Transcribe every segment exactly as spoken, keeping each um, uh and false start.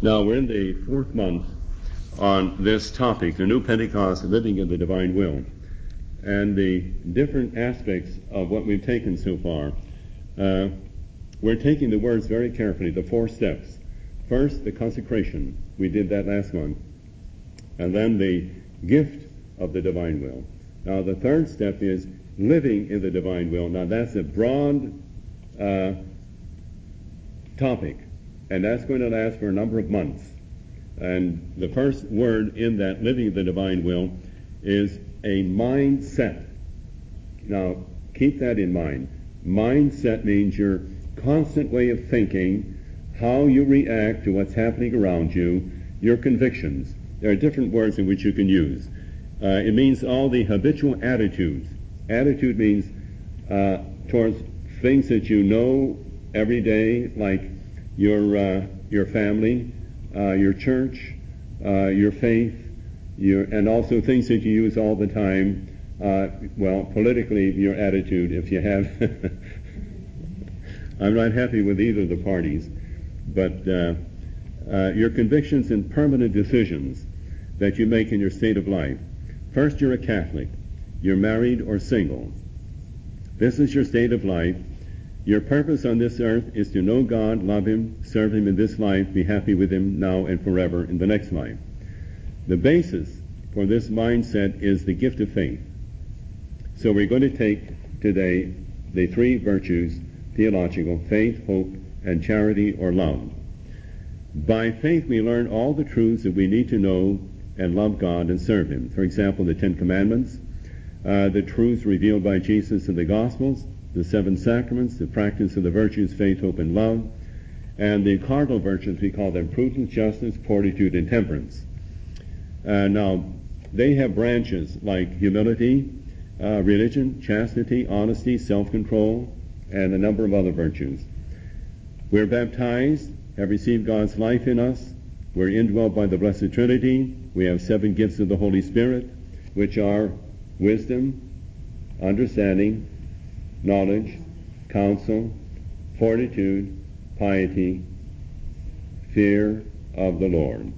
Now, we're in the fourth month on this topic, the New Pentecost, living in the divine will, and the different aspects of what we've taken so far. Uh, we're taking the words very carefully, the four steps. First, the consecration. We did that last month. And then the gift of the divine will. Now, the third step is living in the divine will. Now, that's a broad uh, topic, and that's going to last for a number of months. And the first word in that living in the divine will is a mindset. Now, keep that in mind. Mindset means your constant way of thinking, how you react to what's happening around you, your convictions. There are different words in which you can use. Uh, it means all the habitual attitudes. Attitude means uh, towards things that you know every day, like your uh, your family, uh, your church, uh, your faith, your, and also things that you use all the time. Uh, well, politically, your attitude, if you have. I'm not happy with either of the parties, but uh, uh, your convictions and permanent decisions that you make in your state of life. First, you're a Catholic. You're married or single. This is your state of life. Your purpose on this earth is to know God, love Him, serve Him in this life, be happy with Him now and forever in the next life. The basis for this mindset is the gift of faith. So we're going to take today the three virtues, theological, faith, hope, and charity or love. By faith we learn all the truths that we need to know and love God and serve Him. For example, the Ten Commandments, uh, the truths revealed by Jesus in the Gospels, the seven sacraments, the practice of the virtues, faith, hope, and love, and the cardinal virtues, we call them prudence, justice, fortitude, and temperance. Uh, now, they have branches like humility, uh, religion, chastity, honesty, self-control, and a number of other virtues. We're baptized, have received God's life in us. We're indwelt by the Blessed Trinity. We have seven gifts of the Holy Spirit, which are wisdom, understanding, knowledge, counsel, fortitude, piety, fear of the Lord.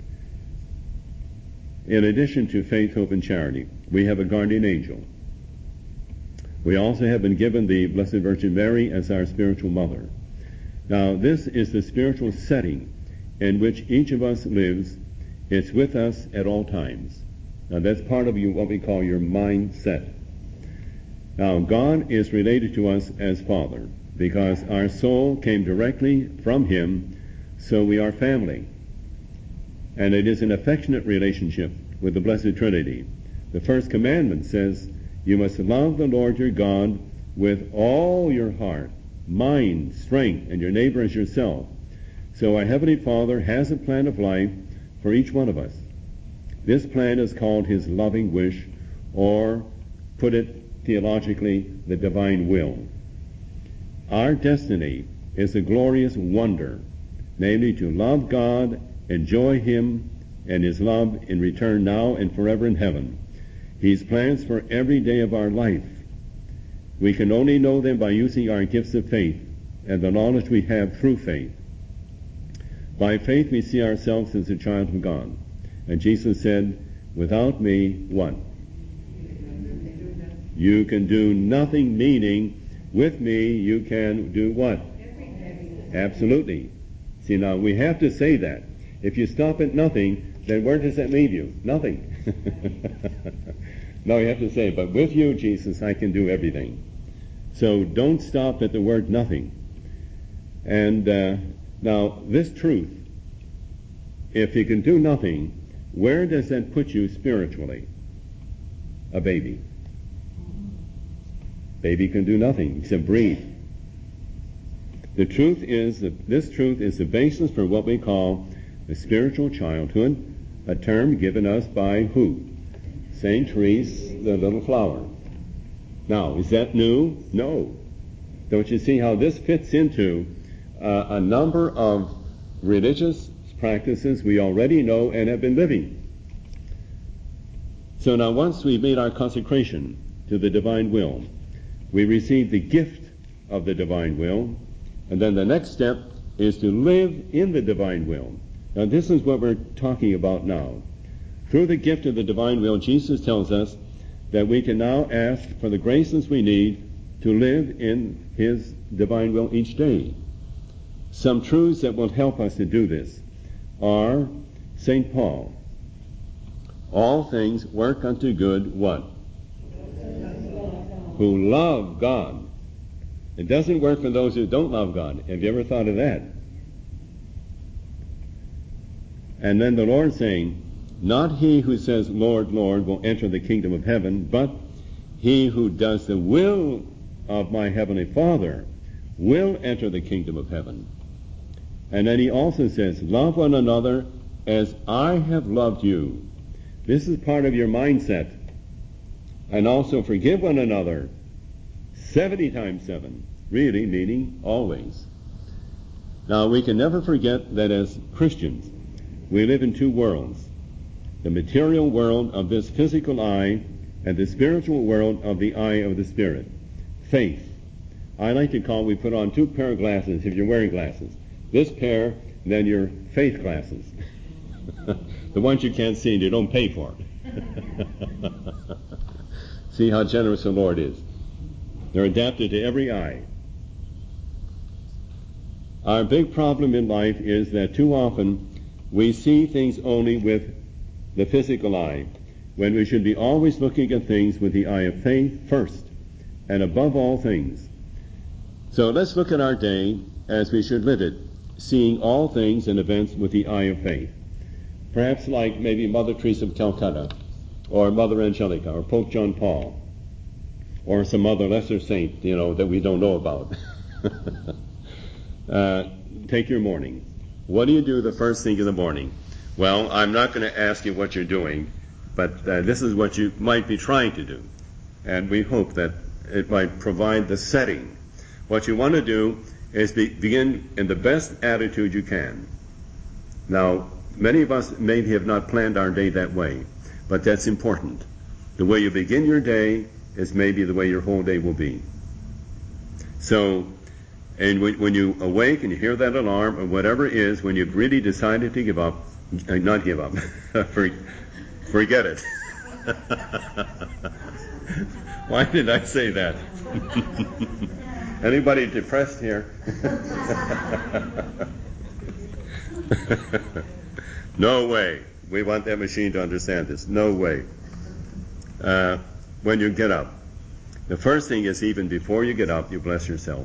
In addition to faith, hope, and charity, we have a guardian angel. We also have been given the Blessed Virgin Mary as our spiritual mother. Now, this is the spiritual setting in which each of us lives. It's with us at all times. Now, that's part of you, what we call your mindset. Now, God is related to us as Father because our soul came directly from Him, so we are family. And it is an affectionate relationship with the Blessed Trinity. The first commandment says, you must love the Lord your God with all your heart, mind, strength, and your neighbor as yourself. So our Heavenly Father has a plan of life for each one of us. This plan is called His loving wish, or, put it theologically, the divine will. Our destiny is a glorious wonder, namely to love God, enjoy Him and His love in return now and forever in heaven. His plans for every day of our life. We can only know them by using our gifts of faith and the knowledge we have through faith. By faith we see ourselves as a child of God. And Jesus said, without me, what? You can do nothing, meaning with me you can do what? Absolutely. See, now we have to say that. If you stop at nothing, then where does that leave you? Nothing. No, you have to say, but with you, Jesus, I can do everything. So don't stop at the word nothing. And uh, now, this truth, if you can do nothing, where does that put you spiritually? A baby. Baby can do nothing except breathe. The truth is that this truth is the basis for what we call the spiritual childhood, a term given us by who? Saint Therese, the little flower. Now, is that new? No. Don't you see how this fits into uh, a number of religious practices we already know and have been living? So now once we've made our consecration to the divine will, we receive the gift of the divine will, and then the next step is to live in the divine will. Now this is what we're talking about now. Through the gift of the divine will, Jesus tells us that we can now ask for the graces we need to live in his divine will each day. Some truths that will help us to do this are Saint Paul. All things work unto good, what? Who love God. It doesn't work for those who don't love God. Have you ever thought of that? And then the Lord saying, not he who says, Lord, Lord, will enter the kingdom of heaven, but he who does the will of my heavenly Father will enter the kingdom of heaven. And then he also says, love one another as I have loved you. This is part of your mindset. And also forgive one another seventy times seven, really meaning always. Now we can never forget that as Christians, we live in two worlds. The material world of this physical eye and the spiritual world of the eye of the spirit. Faith. I like to call, we put on two pair of glasses if you're wearing glasses. This pair, then your faith glasses. The ones you can't see and you don't pay for. See how generous the Lord is. They're adapted to every eye. Our big problem in life is that too often we see things only with the physical eye, when we should be always looking at things with the eye of faith first, and above all things. So let's look at our day as we should live it, seeing all things and events with the eye of faith. Perhaps like maybe Mother Teresa of Calcutta, or Mother Angelica, or Pope John Paul, or some other lesser saint, you know, that we don't know about. uh, take your morning. What do you do the first thing in the morning? Well, I'm not going to ask you what you're doing, but uh, this is what you might be trying to do. And we hope that it might provide the setting. What you want to do is be, begin in the best attitude you can. Now, many of us maybe have not planned our day that way, but that's important. The way you begin your day is maybe the way your whole day will be. So, and when, when you awake and you hear that alarm, or whatever it is, when you've really decided to give up, uh, not give up, For, forget it. Why did I say that? Anybody depressed here? No way. We want that machine to understand this. No way. Uh, when you get up, the first thing is, even before you get up, you bless yourself.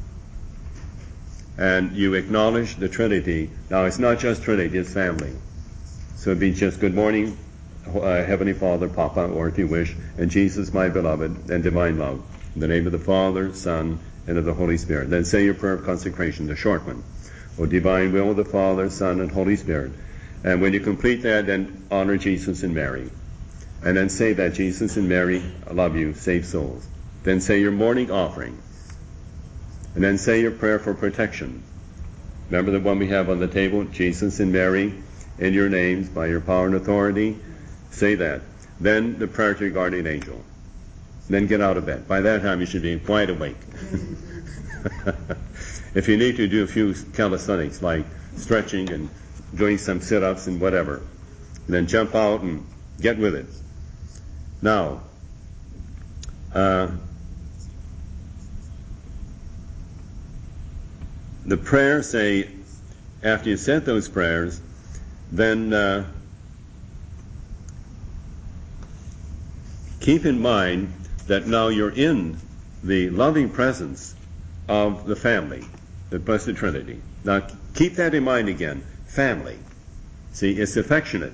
And you acknowledge the Trinity. Now, it's not just Trinity, it's family. So it'd be just good morning, uh, Heavenly Father, Papa, or if you wish, and Jesus, my beloved, and divine love. In the name of the Father, Son, and of the Holy Spirit. Then say your prayer of consecration, the short one. O divine will of the Father, Son, and Holy Spirit. And when you complete that, then honor Jesus and Mary. And then say that Jesus and Mary, I love you, save souls. Then say your morning offering. And then say your prayer for protection. Remember the one we have on the table, Jesus and Mary, in your names, by your power and authority. Say that. Then the prayer to your guardian angel. Then get out of bed. By that time you should be quite awake. If you need to do a few calisthenics, like stretching and doing some sit-ups and whatever, then jump out and get with it. Now, uh, the prayer, say, after you said those prayers, then uh, keep in mind that now you're in the loving presence of the family, the Blessed Trinity. Now keep that in mind again. Family. See, it's affectionate.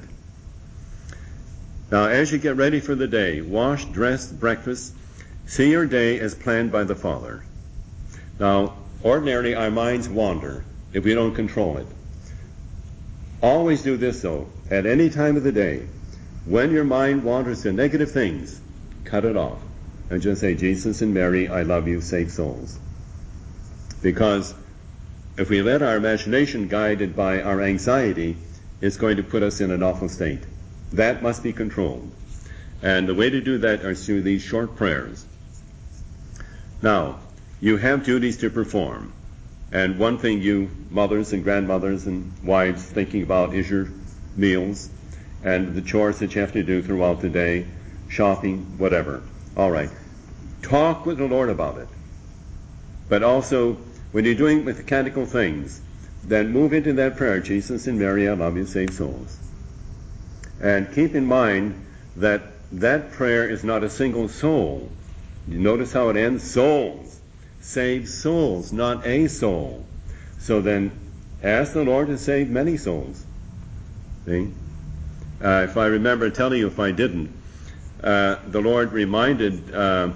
Now as you get ready for the day, wash, dress, breakfast, see your day as planned by the Father. Now, ordinarily our minds wander if we don't control it. Always do this though, at any time of the day. When your mind wanders to negative things, cut it off. And just say, Jesus and Mary, I love you, save souls. Because if we let our imagination guided by our anxiety, it's going to put us in an awful state. That must be controlled. And the way to do that is through these short prayers. Now, you have duties to perform. And one thing you mothers and grandmothers and wives thinking about is your meals and the chores that you have to do throughout the day, shopping, whatever. All right. Talk with the Lord about it. But also, when you're doing mechanical things, then move into that prayer, Jesus and Mary, I love you, save souls. And keep in mind that that prayer is not a single soul. You notice how it ends? Souls. Save souls, not a soul. So then, ask the Lord to save many souls. See? Uh, if I remember telling you, if I didn't, uh, the Lord reminded, uh,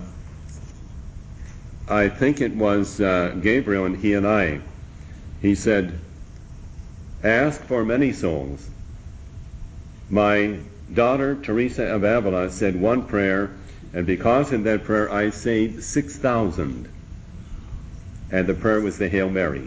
I think it was uh, Gabriel and he and I, he said, ask for many souls. My daughter, Teresa of Avila, said one prayer, and because of that prayer I saved six thousand. And the prayer was the Hail Mary.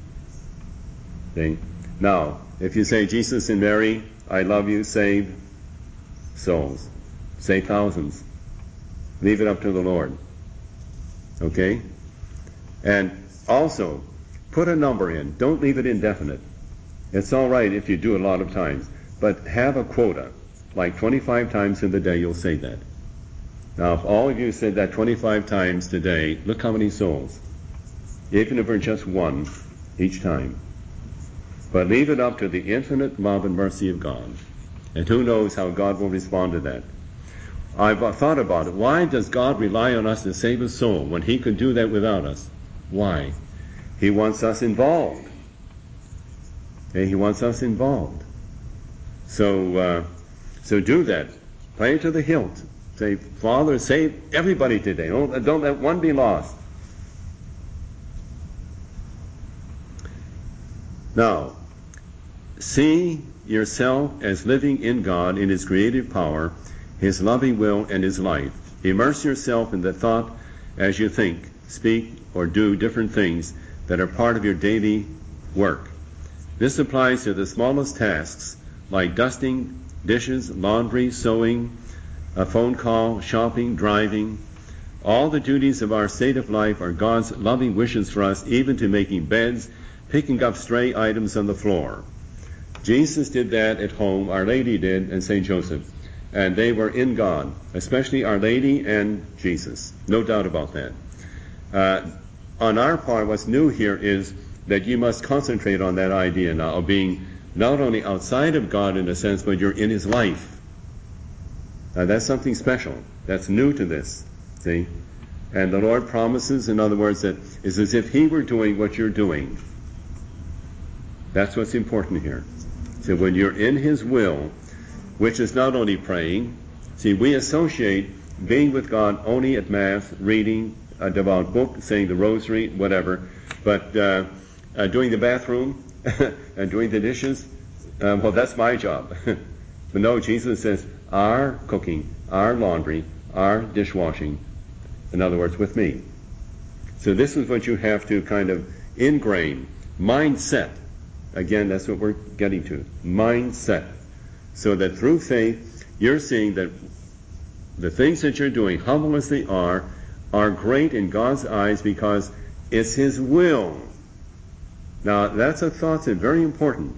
See? Now, if you say, Jesus and Mary, I love you, save souls. Save thousands. Leave it up to the Lord. Okay? And also, put a number in. Don't leave it indefinite. It's all right if you do a lot of times, but have a quota. Like twenty-five times in the day you'll say that. Now, if all of you said that twenty-five times today, look how many souls. Even if we're just one each time. But leave it up to the infinite love and mercy of God. And who knows how God will respond to that. I've thought about it. Why does God rely on us to save a soul when He could do that without us? Why? He wants us involved. Okay, He wants us involved. So, uh, so do that. Play it to the hilt. Say, Father, save everybody today. Don't, don't let one be lost. Now, see yourself as living in God, in His creative power, His loving will, and His life. Immerse yourself in the thought as you think, speak, or do different things that are part of your daily work. This applies to the smallest tasks, like dusting, dishes, laundry, sewing, a phone call, shopping, driving. All the duties of our state of life are God's loving wishes for us, even to making beds, picking up stray items on the floor. Jesus did that at home, Our Lady did, and Saint Joseph. And they were in God, especially Our Lady and Jesus. No doubt about that. Uh, on our part, what's new here is that you must concentrate on that idea now of being not only outside of God in a sense, but you're in His life. Now that's something special. That's new to this. See? And the Lord promises, in other words, that it's as if He were doing what you're doing. That's what's important here. So when you're in His will, which is not only praying, see, we associate being with God only at Mass, reading a devout book, saying the rosary, whatever, but uh, uh, doing the bathroom and doing the dishes, uh, well, that's my job. But no, Jesus says, our cooking, our laundry, our dishwashing, in other words, with me. So this is what you have to kind of ingrain. Mindset. Again, that's what we're getting to. Mindset. So that through faith, you're seeing that the things that you're doing, humble as they are, are great in God's eyes because it's His will. Now, that's a thought that's very important.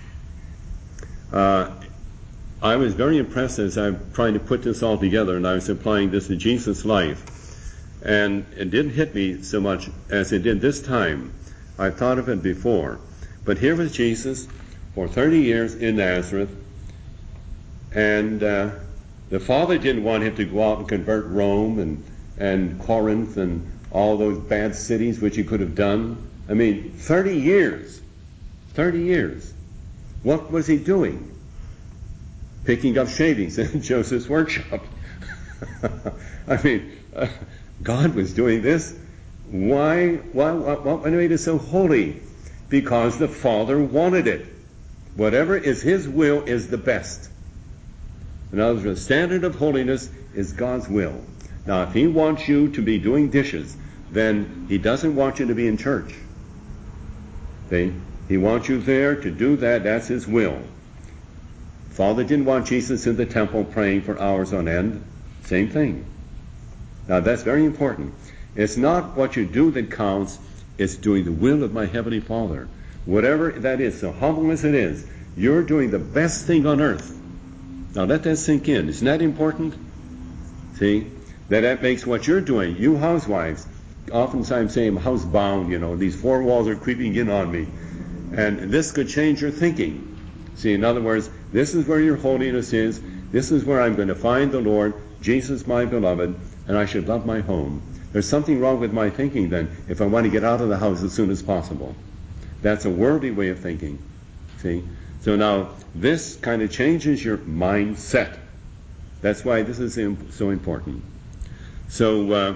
Uh, I was very impressed as I'm trying to put this all together, and I was applying this to Jesus' life. And it didn't hit me so much as it did this time. I've thought of it before. But here was Jesus for thirty years in Nazareth, and uh, the Father didn't want Him to go out and convert Rome and, and Corinth and all those bad cities which He could have done. I mean, thirty years. thirty years. What was He doing? Picking up shavings in Joseph's workshop. I mean, uh, God was doing this. Why? Why? What, what made it so holy? Because the Father wanted it. Whatever is His will is the best. In other words, the standard of holiness is God's will. Now, if He wants you to be doing dishes, then He doesn't want you to be in church. See? He wants you there to do that. That's His will. Father didn't want Jesus in the temple praying for hours on end. Same thing. Now, that's very important. It's not what you do that counts. It's doing the will of my Heavenly Father. Whatever that is, so humble as it is, you're doing the best thing on earth. Now let that sink in. Isn't that important? See? That that makes what you're doing, you housewives, oftentimes say I'm housebound, you know, these four walls are creeping in on me. And this could change your thinking. See, in other words, this is where your holiness is. This is where I'm going to find the Lord, Jesus my beloved, and I should love my home. There's something wrong with my thinking then if I want to get out of the house as soon as possible. That's a worldly way of thinking. See? So now, this kind of changes your mindset. That's why this is so important. So, uh,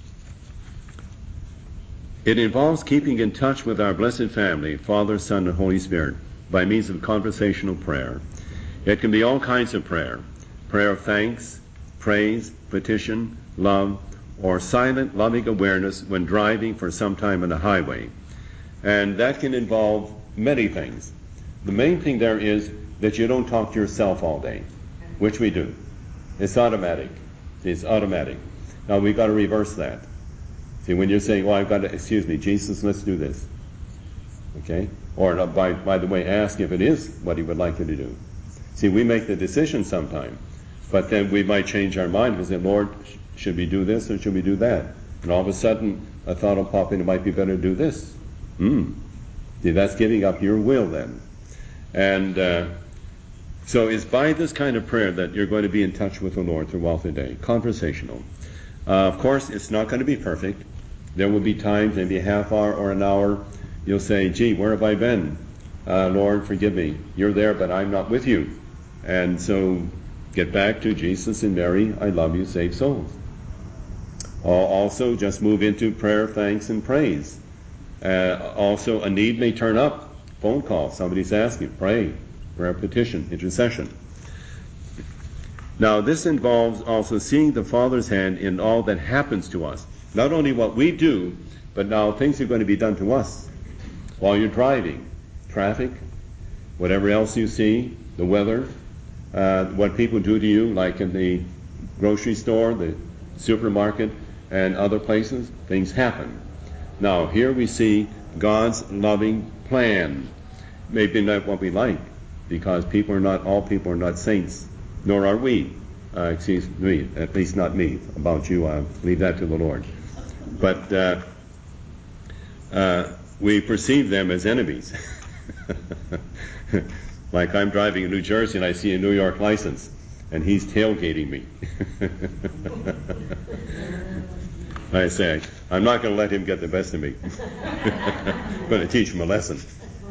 it involves keeping in touch with our blessed family, Father, Son, and Holy Spirit, by means of conversational prayer. It can be all kinds of prayer. Prayer of thanks, praise, petition, love, or silent, loving awareness when driving for some time on the highway. And that can involve many things. The main thing there is that you don't talk to yourself all day, which we do. It's automatic. It's automatic. Now we've got to reverse that. See, when you're saying, "Oh, I've got to, excuse me, Jesus, let's do this." Okay? Or, uh, by, by the way, ask if it is what he would like you to do. See, we make the decision sometime, but then we might change our mind and say, "Lord, should we do this or should we do that?" And all of a sudden, a thought will pop in, it might be better to do this. Hmm. See, that's giving up your will then. And uh, so it's by this kind of prayer that you're going to be in touch with the Lord throughout the day. Conversational. Uh, of course, it's not going to be perfect. There will be times, maybe a half hour or an hour, you'll say, "Gee, where have I been? Uh, Lord, forgive me. You're there, but I'm not with you." And so get back to Jesus and Mary, I love you, save souls. Also, just move into prayer, thanks, and praise. Uh, also, a need may turn up. Phone call, somebody's asking, pray, prayer, petition, intercession. Now, this involves also seeing the Father's hand in all that happens to us. Not only what we do, but now things are going to be done to us while you're driving. Traffic, whatever else you see, the weather, uh, what people do to you, like in the grocery store, the supermarket, and other places, things happen. Now, here we see God's loving plan. Maybe not what we like, because people are not, all people are not saints, nor are we. Uh, excuse me, at least not me. About you, I'll leave that to the Lord. But uh, uh, we perceive them as enemies. Like I'm driving in New Jersey and I see a New York license, and he's tailgating me. I say, I'm not going to let him get the best of me. I'm going to teach him a lesson.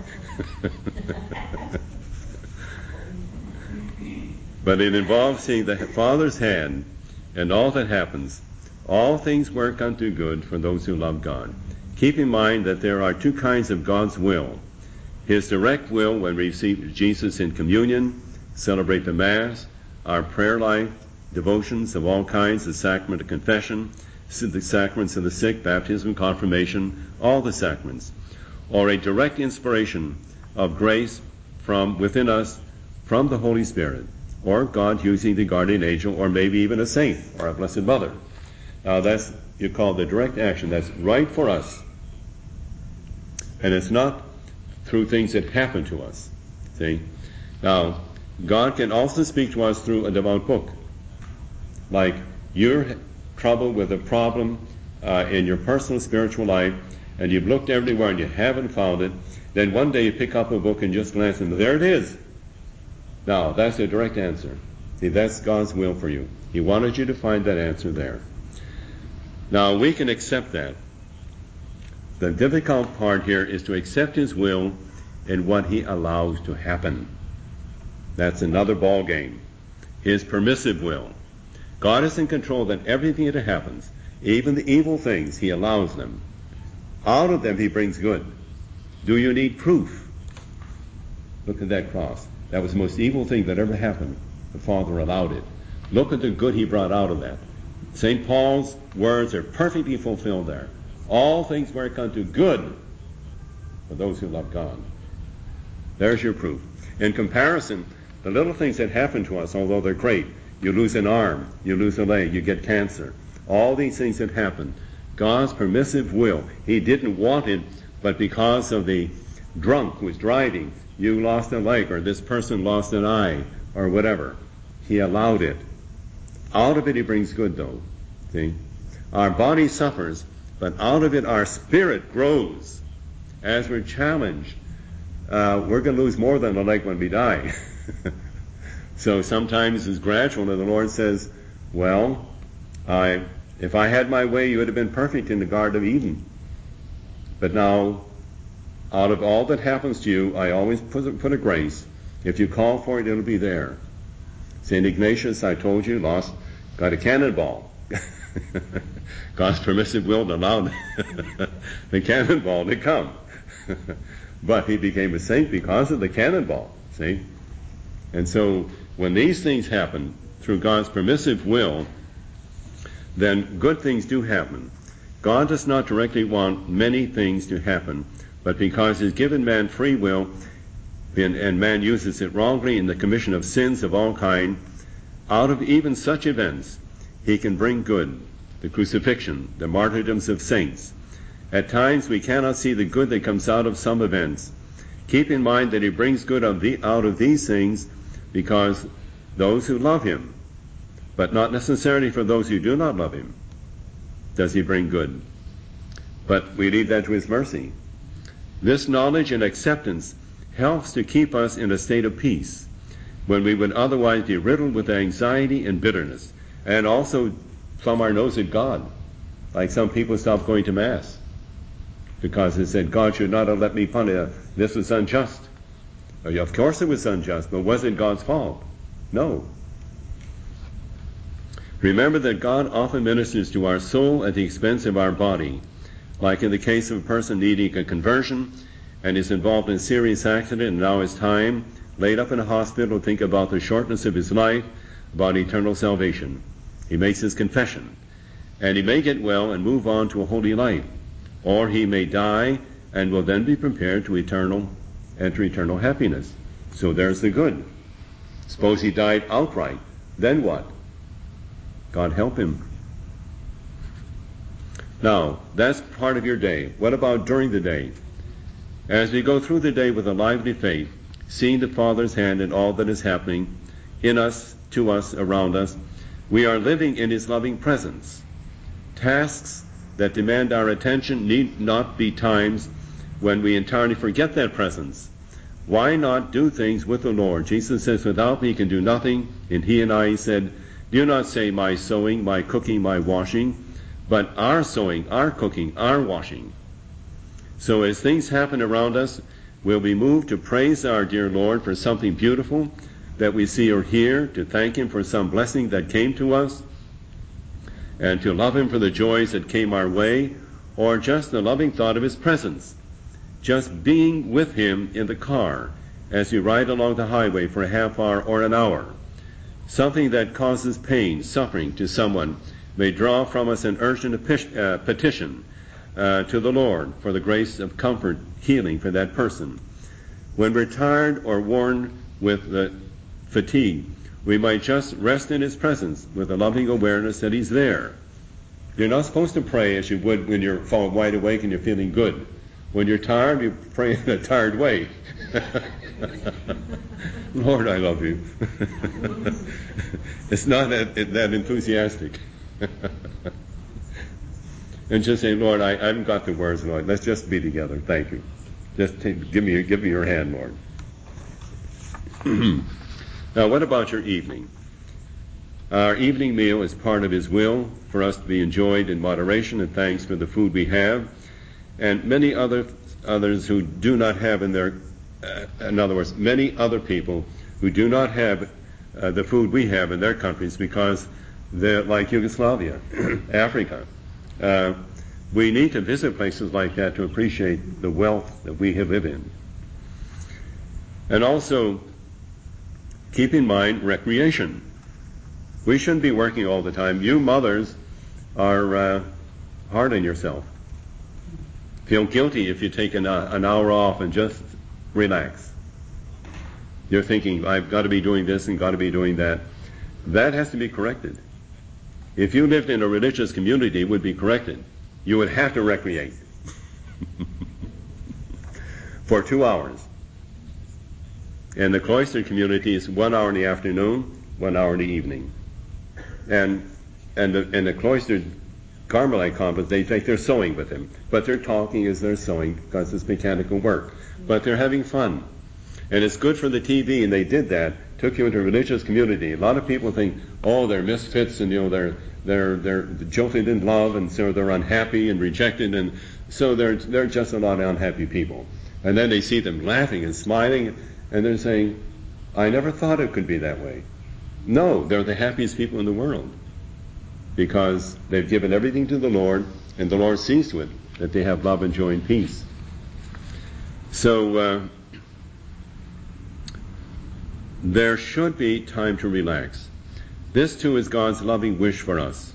But it involves seeing the Father's hand in all that happens. All things work unto good for those who love God. Keep in mind that there are two kinds of God's will. His direct will when we receive Jesus in communion, celebrate the Mass, our prayer life, devotions of all kinds, the sacrament of confession, the sacraments of the sick, baptism, confirmation, all the sacraments, or a direct inspiration of grace from within us, from the Holy Spirit, or God using the guardian angel, or maybe even a saint, or a Blessed Mother. Now that's, you call the direct action. That's right for us. And it's not through things that happen to us. See? Now, God can also speak to us through a devout book. Like, you're troubled with a problem uh, in your personal spiritual life, and you've looked everywhere and you haven't found it, then one day you pick up a book and just glance and there it is. Now, that's a direct answer. See, that's God's will for you. He wanted you to find that answer there. Now, we can accept that. The difficult part here is to accept His will in what He allows to happen. That's another ball game. His permissive will. God is in control of everything that happens. Even the evil things, He allows them. Out of them He brings good. Do you need proof? Look at that cross. That was the most evil thing that ever happened. The Father allowed it. Look at the good He brought out of that. Saint Paul's words are perfectly fulfilled there. All things work unto good for those who love God. There's your proof. In comparison, the little things that happen to us, although they're great, you lose an arm, you lose a leg, you get cancer. All these things that happen, God's permissive will. He didn't want it, but because of the drunk who was driving, you lost a leg, or this person lost an eye, or whatever. He allowed it. Out of it he brings good, though. See? Our body suffers, but out of it our spirit grows. As we're challenged, uh, we're going to lose more than a leg when we die. So sometimes it's gradual, and the Lord says, well, I, if I had my way, you would have been perfect in the Garden of Eden. But now, out of all that happens to you, I always put, put a grace. If you call for it, it'll be there. Saint Ignatius, I told you, lost, got a cannonball. God's permissive will allowed the cannonball to come. But he became a saint because of the cannonball, see? And so when these things happen through God's permissive will, then good things do happen. God does not directly want many things to happen, but because he's given man free will, and, and man uses it wrongly in the commission of sins of all kind, out of even such events, he can bring good, the crucifixion, the martyrdoms of saints. At times we cannot see the good that comes out of some events. Keep in mind that he brings good of the, out of these things because those who love him, but not necessarily for those who do not love him, does he bring good. But we leave that to his mercy. This knowledge and acceptance helps to keep us in a state of peace when we would otherwise be riddled with anxiety and bitterness, and also plumb our nose at God. Like some people stopped going to Mass because they said, God should not have let me punish. This was unjust. Of course it was unjust, but was it God's fault? No. Remember that God often ministers to our soul at the expense of our body, like in the case of a person needing a conversion and is involved in a serious accident and now is time, laid up in a hospital, think about the shortness of his life, about eternal salvation. He makes his confession, and he may get well and move on to a holy life, or he may die and will then be prepared to eternal, enter eternal happiness. So there's the good. Suppose he died outright, then what? God help him. Now, that's part of your day. What about during the day? As we go through the day with a lively faith, seeing the Father's hand in all that is happening in us, to us, around us, we are living in his loving presence. Tasks that demand our attention need not be times when we entirely forget that presence. Why not do things with the Lord? Jesus says, without me you can do nothing. And he and I, he said, do not say my sewing, my cooking, my washing, but our sewing, our cooking, our washing. So as things happen around us, we'll be moved to praise our dear Lord for something beautiful that we see or hear, to thank him for some blessing that came to us, and to love him for the joys that came our way, or just the loving thought of his presence. Just being with him in the car as you ride along the highway for a half hour or an hour. Something that causes pain, suffering to someone may draw from us an urgent petition uh, to the Lord for the grace of comfort, healing for that person. When we're tired or worn with the fatigue, we might just rest in his presence with a loving awareness that he's there. You're not supposed to pray as you would when you're wide awake and you're feeling good. When you're tired, you pray in a tired way. Lord, I love you. It's not that, that enthusiastic. And just say, Lord, I, I haven't got the words, Lord. Let's just be together. Thank you. Just take, give me, give me your hand, Lord. Now, what about your evening? Our evening meal is part of his will for us to be enjoyed in moderation, and thanks for the food we have. And many other others who do not have in their, uh, in other words, many other people who do not have uh, the food we have in their countries because they're like Yugoslavia, Africa. Uh, we need to visit places like that to appreciate the wealth that we have lived in. And also, keep in mind recreation. We shouldn't be working all the time. You mothers are uh, hard on yourself. Feel guilty if you take an, uh, an hour off and just relax. You're thinking, I've got to be doing this and got to be doing that. That has to be corrected. If you lived in a religious community, it would be corrected. you would have to recreate for two hours. And the cloistered community is one hour in the afternoon, one hour in the evening. And and the, and the cloistered Carmelite convent, they think they're sewing with him. But they're talking as they're sewing because it's mechanical work. But they're having fun. And it's good for the T V, and they did that. Took you into a religious community. A lot of people think, oh, they're misfits, and you know they're they're they're jilted in love, and so they're unhappy and rejected, and so they're they're just a lot of unhappy people. And then they see them laughing and smiling, and they're saying, I never thought it could be that way. No, they're the happiest people in the world because they've given everything to the Lord, and the Lord sees to it that they have love and joy and peace. So uh, there should be time to relax. This too is God's loving wish for us.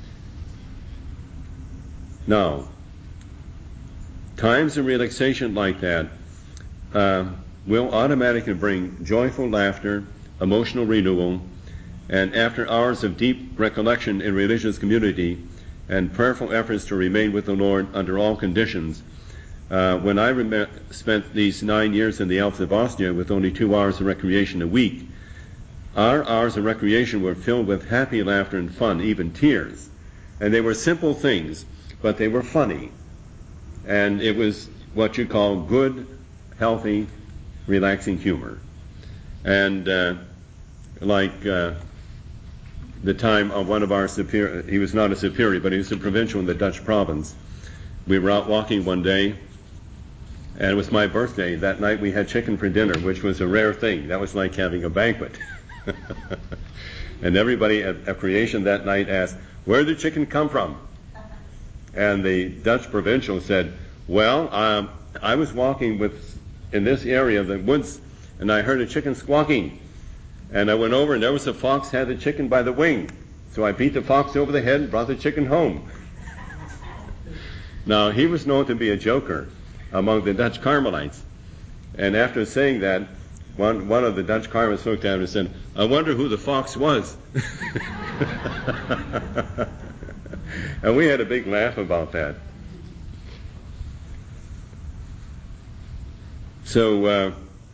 Now, times of relaxation like that uh, will automatically bring joyful laughter, emotional renewal, and after hours of deep recollection in religious community and prayerful efforts to remain with the Lord under all conditions, uh, when I rem- spent these nine years in the Alps of Austria with only two hours of recreation a week, our hours of recreation were filled with happy laughter and fun, even tears. And they were simple things, but they were funny. And it was what you call good, healthy, relaxing humor. And uh, like uh, the time of one of our superior, he was not a superior, but he was a provincial in the Dutch province. We were out walking one day, and it was my birthday. That night we had chicken for dinner, which was a rare thing. That was like having a banquet. And everybody at, at creation that night asked, where did the chicken come from? And the Dutch provincial said, well, um, I was walking with in this area of the woods, and I heard a chicken squawking. And I went over, and there was a fox had the chicken by the wing. So I beat the fox over the head and brought the chicken home. Now, he was known to be a joker among the Dutch Carmelites. And after saying that, one, one of the Dutch Carmelites looked at him and said, I wonder who the fox was. And we had a big laugh about that. So, uh,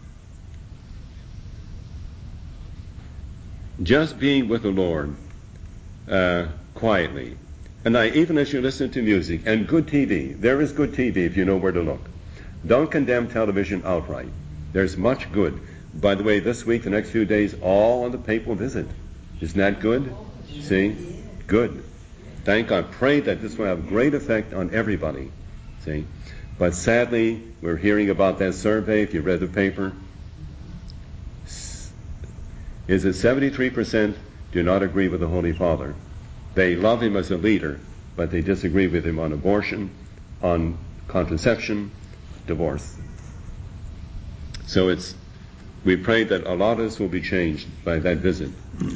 just being with the Lord uh, quietly. And I, even as you listen to music and good T V, there is good T V if you know where to look. Don't condemn television outright. There's much good. By the way, this week, the next few days, all on the papal visit. Isn't that good? See? Good. Thank God. Pray that this will have great effect on everybody. See? But sadly, we're hearing about that survey, if you read the paper. Is it seventy-three percent do not agree with the Holy Father? They love him as a leader, but they disagree with him on abortion, on contraception, divorce. So it's, we pray that a lot of this will be changed by that visit.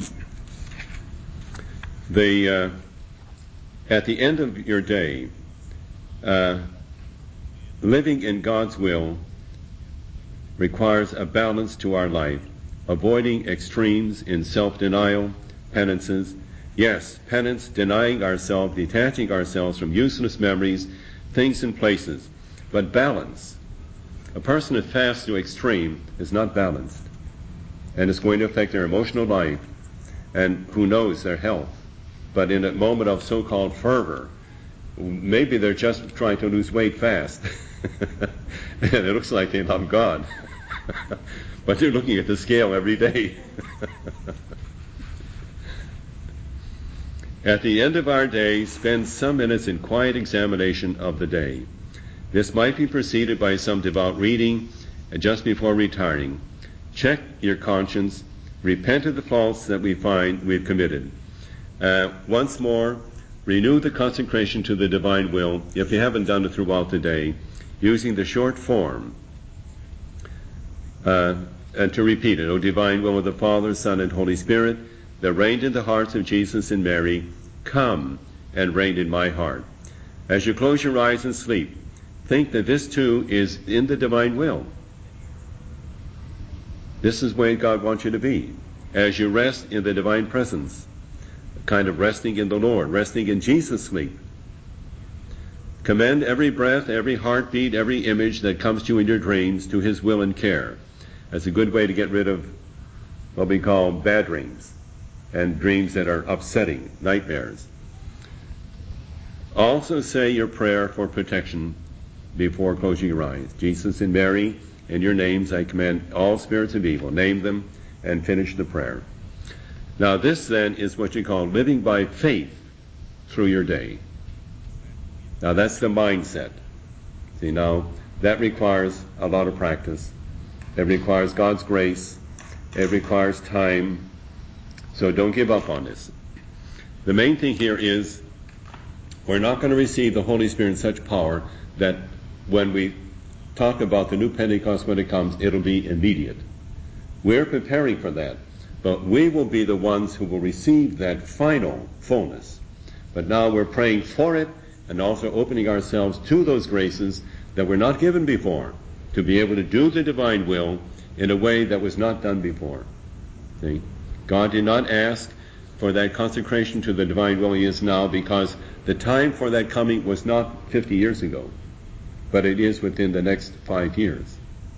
The, uh, at the end of your day, uh, living in God's will requires a balance to our life, avoiding extremes in self-denial, penances. Yes, penance, denying ourselves, detaching ourselves from useless memories, things and places. But balance. A person that fasts to extreme is not balanced. And it's going to affect their emotional life and, who knows, their health. But in a moment of so-called fervor, maybe they're just trying to lose weight fast. And it looks like they love God. But they're looking at the scale every day. At the end of our day, spend some minutes in quiet examination of the day. This might be preceded by some devout reading just before retiring. Check your conscience. Repent of the faults that we find we've committed. Uh, once more, renew the consecration to the divine will, if you haven't done it throughout the day, using the short form. Uh, and to repeat it, O divine will of the Father, Son, and Holy Spirit, that reigned in the hearts of Jesus and Mary, come and reign in my heart. As you close your eyes and sleep, think that this too is in the divine will. This is where God wants you to be. As you rest in the divine presence, kind of resting in the Lord, resting in Jesus' sleep. Commend every breath, every heartbeat, every image that comes to you in your dreams to his will and care. That's a good way to get rid of what we call bad dreams and dreams that are upsetting, nightmares. Also say your prayer for protection before closing your eyes. Jesus and Mary, in your names I command all spirits of evil. Name them and finish the prayer. Now this then is what you call living by faith through your day. Now that's the mindset. See, now that requires a lot of practice. It requires God's grace. It requires time. So don't give up on this. The main thing here is we're not going to receive the Holy Spirit in such power that when we talk about the new Pentecost when it comes, it'll be immediate. We're preparing for that. But we will be the ones who will receive that final fullness. But now we're praying for it and also opening ourselves to those graces that were not given before, to be able to do the divine will in a way that was not done before. See? God did not ask for that consecration to the divine will he is now because the time for that coming was not fifty years ago, but it is within the next five years.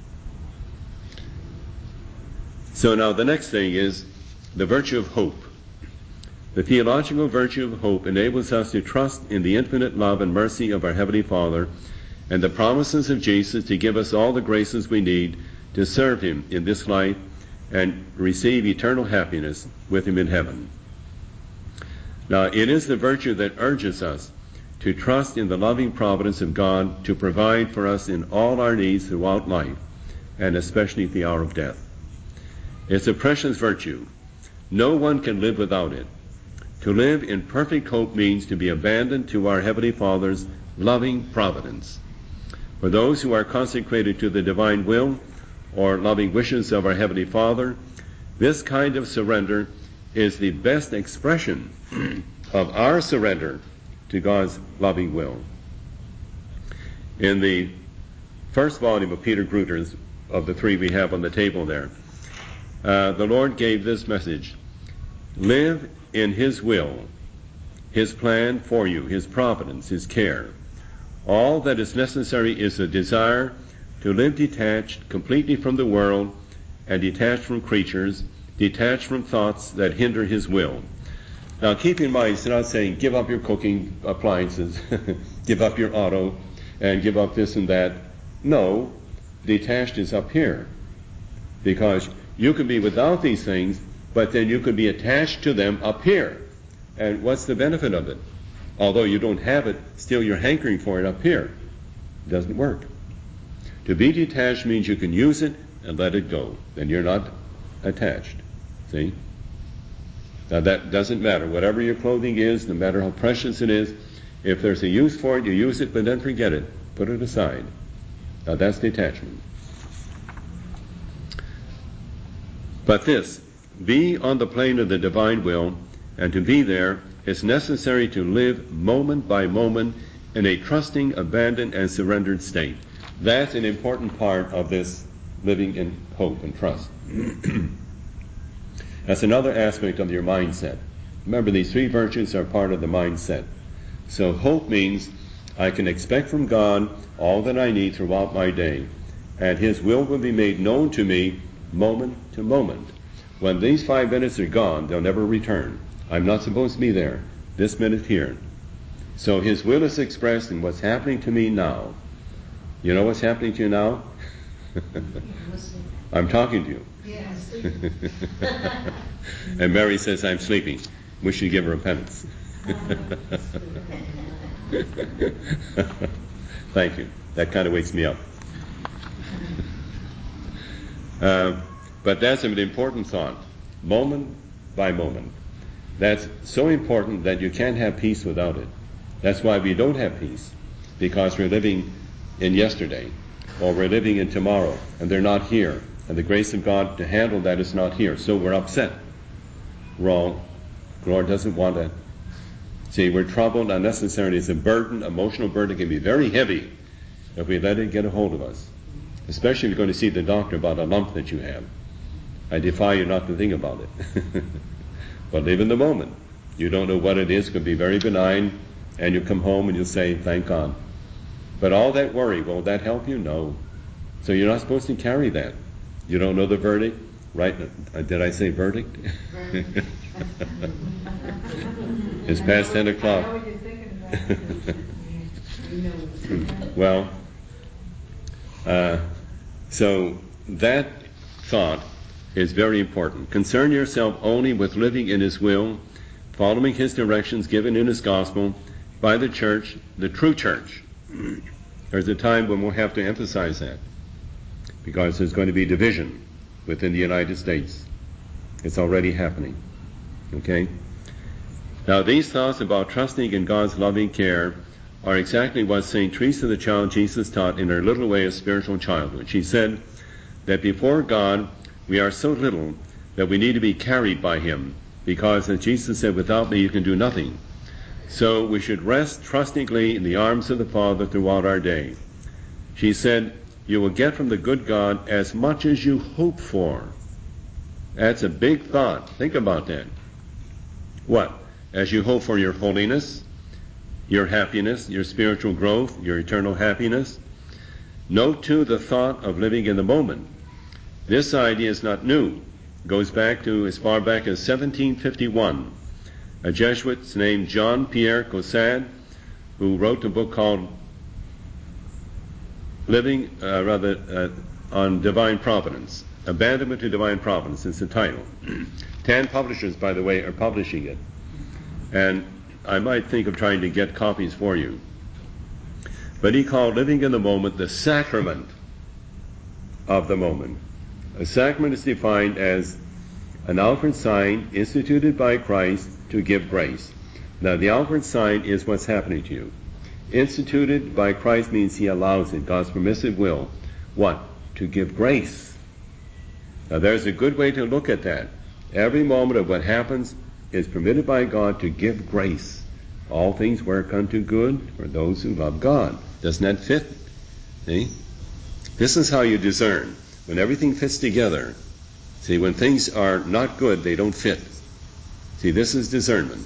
So now the next thing is the virtue of hope. The theological virtue of hope enables us to trust in the infinite love and mercy of our Heavenly Father and the promises of Jesus to give us all the graces we need to serve him in this life and receive eternal happiness with him in heaven. Now, it is the virtue that urges us to trust in the loving providence of God to provide for us in all our needs throughout life, and especially at the hour of death. It's a precious virtue. No one can live without it. To live in perfect hope means to be abandoned to our Heavenly Father's loving providence. For those who are consecrated to the divine will or loving wishes of our Heavenly Father, this kind of surrender is the best expression of our surrender to God's loving will. In the first volume of Peter Grutter's, of the three we have on the table there, uh, the Lord gave this message: live in his will, his plan for you, his providence, his care. All that is necessary is a desire to live detached completely from the world and detached from creatures, detached from thoughts that hinder his will. Now keep in mind, it's not saying give up your cooking appliances, give up your auto, and give up this and that. No, detached is up here. Because you can be without these things, but then you could be attached to them up here. And what's the benefit of it? Although you don't have it, still you're hankering for it up here. It doesn't work. To be detached means you can use it and let it go. Then you're not attached. See? Now that doesn't matter. Whatever your clothing is, no matter how precious it is, if there's a use for it, you use it, but then forget it. Put it aside. Now that's detachment. But this, be on the plane of the divine will, and to be there, it's necessary to live moment by moment in a trusting, abandoned, and surrendered state. That's an important part of this living in hope and trust. That's another aspect of your mindset. Remember, these three virtues are part of the mindset. So hope means I can expect from God all that I need throughout my day, and his will will be made known to me moment to moment. When these five minutes are gone, they'll never return. I'm not supposed to be there, this minute here. So his will is expressed in what's happening to me now. You know what's happening to you now? I'm talking to you. Yes. And Mary says, I'm sleeping. We should give her a penance. Thank you. That kind of wakes me up. Uh, but that's an important thought, moment by moment. That's so important that you can't have peace without it. That's why we don't have peace, because we're living in yesterday, or we're living in tomorrow, and they're not here. And the grace of God to handle that is not here. So we're upset. Wrong. The Lord doesn't want that. See, we're troubled unnecessarily. It's a burden, emotional burden. It can be very heavy if we let it get a hold of us. Especially if you're going to see the doctor about a lump that you have. I defy you not to think about it. But live in the moment. You don't know what it is. It could be very benign. And you come home and you'll say, thank God. But all that worry, will that help you? No. So you're not supposed to carry that. You don't know the verdict, right? Uh, did I say verdict? It's past ten o'clock. Well, uh, so that thought is very important. Concern yourself only with living in His will, following His directions given in His gospel by the church, the true church. There's a time when we'll have to emphasize that, because there's going to be division within the United States. It's already happening. Okay? Now, these thoughts about trusting in God's loving care are exactly what Saint Teresa, the child Jesus, taught in her little way of spiritual childhood. She said that before God, we are so little that we need to be carried by Him, because, as Jesus said, without me you can do nothing. So we should rest trustingly in the arms of the Father throughout our day. She said, you will get from the good God as much as you hope for. That's a big thought. Think about that. What? As you hope for your holiness, your happiness, your spiritual growth, your eternal happiness. Note, too, the thought of living in the moment. This idea is not new. It goes back to as far back as seventeen fifty-one. A Jesuit named Jean-Pierre Caussade, who wrote a book called Living, uh, rather, uh, on Divine Providence. Abandonment to Divine Providence is the title. Ten publishers, by the way, are publishing it. And I might think of trying to get copies for you. But he called living in the moment the sacrament of the moment. A sacrament is defined as an outward sign instituted by Christ to give grace. Now, the outward sign is what's happening to you. Instituted by Christ means He allows it, God's permissive will. What? To give grace. Now, there's a good way to look at that. Every moment of what happens is permitted by God to give grace. All things work unto good for those who love God. Doesn't that fit? See? This is how you discern. When everything fits together. See, when things are not good, they don't fit. See, this is discernment.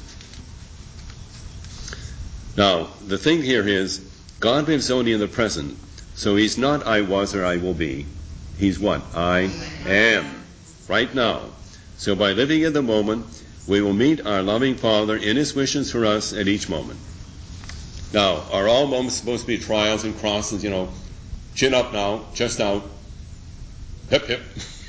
Now, the thing here is, God lives only in the present, so He's not I was or I will be. He's what? I am. Right now. So by living in the moment, we will meet our loving Father in His wishes for us at each moment. Now, are all moments supposed to be trials and crosses, you know, chin up now, chest out, hip hip?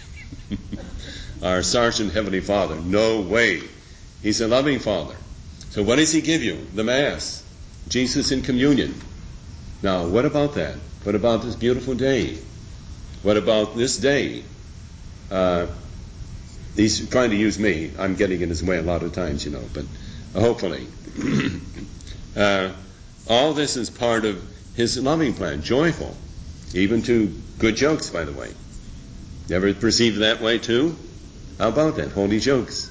Our Sergeant Heavenly Father. No way. He's a loving Father. So what does He give you? The Mass. Jesus in communion. Now, what about that? What about this beautiful day? What about this day? Uh, he's trying to use me. I'm getting in His way a lot of times, you know, but hopefully. uh, all this is part of His loving plan, joyful, even to good jokes, by the way. You ever perceived that way too? How about that? Holy jokes.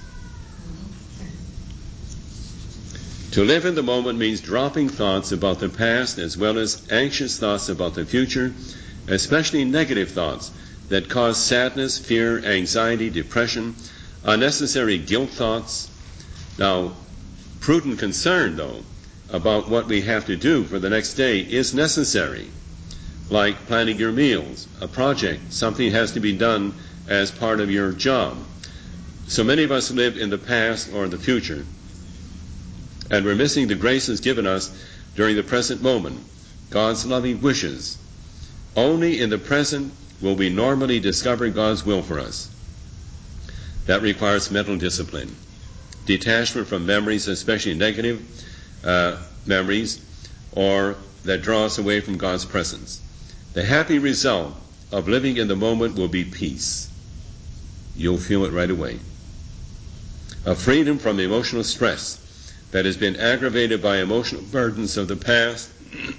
To live in the moment means dropping thoughts about the past as well as anxious thoughts about the future, especially negative thoughts that cause sadness, fear, anxiety, depression, unnecessary guilt thoughts. Now, prudent concern, though, about what we have to do for the next day is necessary, like planning your meals, a project, something has to be done as part of your job. So many of us live in the past or the future, and we're missing the graces given us during the present moment, God's loving wishes. Only in the present will we normally discover God's will for us. That requires mental discipline, detachment from memories, especially negative uh, memories, or that draw us away from God's presence. The happy result of living in the moment will be peace. You'll feel it right away. A freedom from emotional stress that has been aggravated by emotional burdens of the past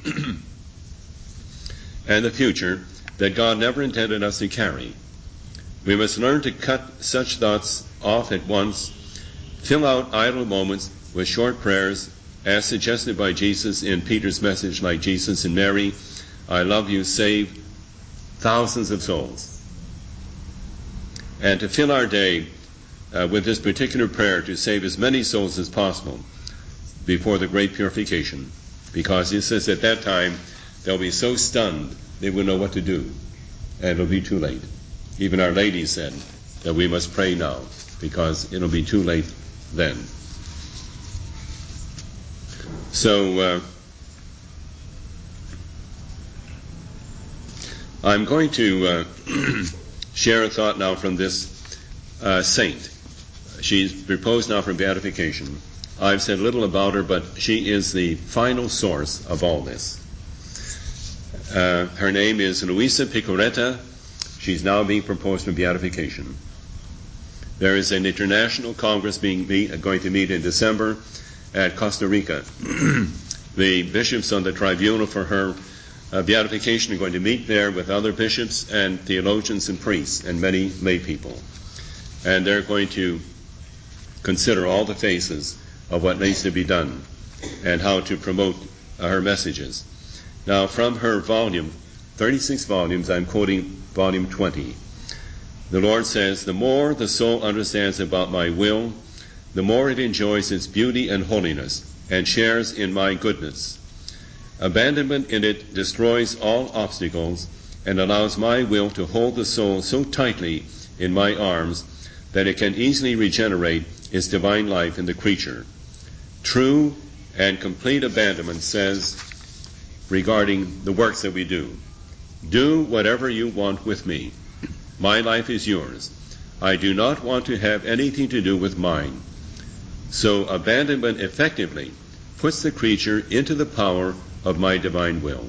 and the future that God never intended us to carry. We must learn to cut such thoughts off at once, fill out idle moments with short prayers, as suggested by Jesus in Peter's message, like Jesus and Mary, I love you, save thousands of souls. And to fill our day uh, with this particular prayer to save as many souls as possible before the great purification. Because it says at that time they'll be so stunned they won't know what to do, and it'll be too late. Even Our Lady said that we must pray now, because it'll be too late then. So uh, I'm going to uh, share a thought now from this uh, saint. She's proposed now for beatification. I've said little about her, but she is the final source of all this. Uh, her name is Luisa Picureta. She's now being proposed for beatification. There is an international congress being meet, going to meet in December at Costa Rica. The bishops on the tribunal for her uh, beatification are going to meet there with other bishops and theologians and priests and many lay people. And they're going to consider all the phases of what needs to be done and how to promote uh, her messages. Now, from her volume, thirty-six volumes, I'm quoting volume twenty. The Lord says, "The more the soul understands about my will, the more it enjoys its beauty and holiness and shares in my goodness. Abandonment in it destroys all obstacles and allows my will to hold the soul so tightly in my arms that it can easily regenerate its divine life in the creature. True and complete abandonment says, regarding the works that we do, do whatever you want with me. My life is yours. I do not want to have anything to do with mine." So abandonment effectively puts the creature into the power of my divine will.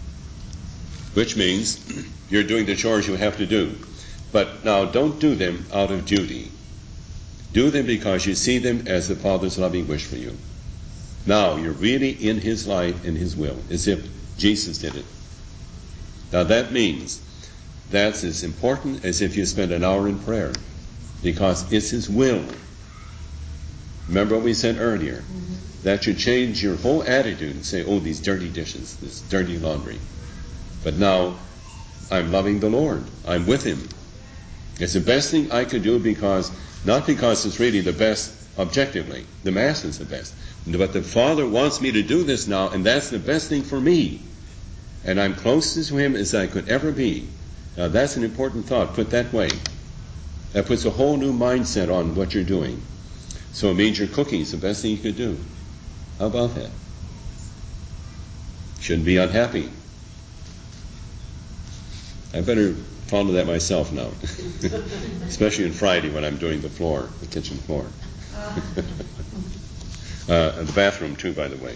Which means you're doing the chores you have to do. But now don't do them out of duty. Do them because you see them as the Father's loving wish for you. Now you're really in His life, in His will, as if Jesus did it. Now that means that's as important as if you spend an hour in prayer, because it's His will. Remember what we said earlier? Mm-hmm. That should change your whole attitude and say, oh, these dirty dishes, this dirty laundry. But now I'm loving the Lord. I'm with Him. It's the best thing I could do, because not because it's really the best objectively. The Mass is the best. But the Father wants me to do this now, and that's the best thing for me. And I'm closest to Him as I could ever be. Now that's an important thought, put that way. That puts a whole new mindset on what you're doing. So it means your cooking is the best thing you could do. How about that? Shouldn't be unhappy. I better follow that myself now. Especially on Friday when I'm doing the floor, the kitchen floor. uh, and the bathroom too, by the way.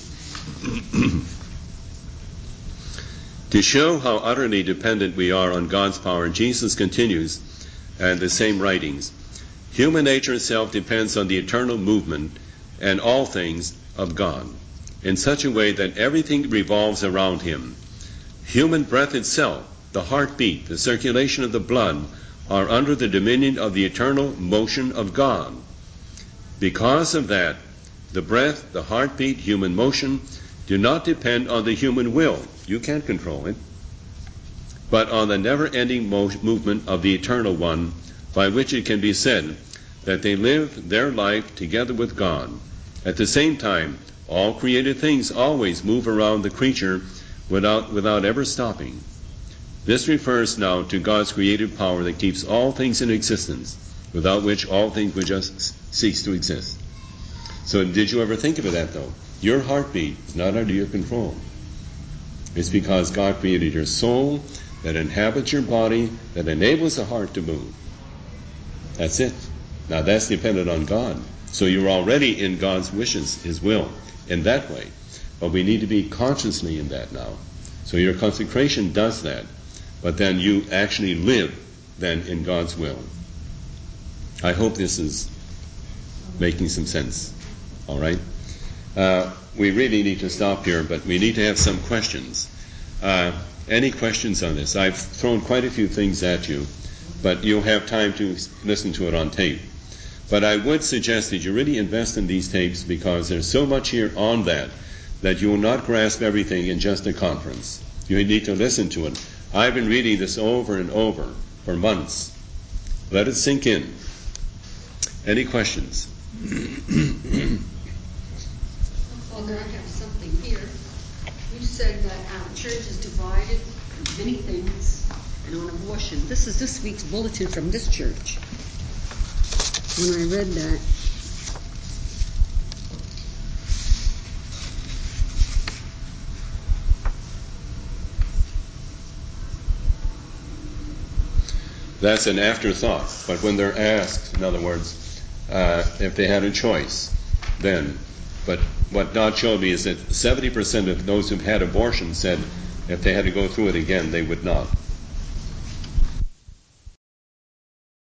To show how utterly dependent we are on God's power, Jesus continues, and the same writings, human nature itself depends on the eternal movement and all things of God, in such a way that everything revolves around Him. Human breath itself, the heartbeat, the circulation of the blood, are under the dominion of the eternal motion of God. Because of that, the breath, the heartbeat, human motion, do not depend on the human will. You can't control it. But on the never-ending mo- movement of the Eternal One, by which it can be said that they live their life together with God. At the same time, all created things always move around the creature without, without ever stopping. This refers now to God's creative power that keeps all things in existence, without which all things would just cease to exist. So did you ever think of that, though? Your heartbeat is not under your control. It's because God created your soul that inhabits your body, that enables the heart to move. That's it. Now that's dependent on God. So you're already in God's wishes, His will, in that way. But we need to be consciously in that now. So your consecration does that. But then you actually live then in God's will. I hope this is making some sense. All right? Uh, we really need to stop here, but we need to have some questions. Uh, any questions on this? I've thrown quite a few things at you, but you'll have time to listen to it on tape. But I would suggest that you really invest in these tapes, because there's so much here on that that you will not grasp everything in just a conference. You need to listen to it. I've been reading this over and over for months. Let it sink in. Any questions? Father, I have something here. You said that our church is divided on many things and on abortion. This is this week's bulletin from this church. When I read that, that's an afterthought. But when they're asked, in other words, uh, if they had a choice, then. But what God showed me is that seventy percent of those who've had abortion said if they had to go through it again, they would not.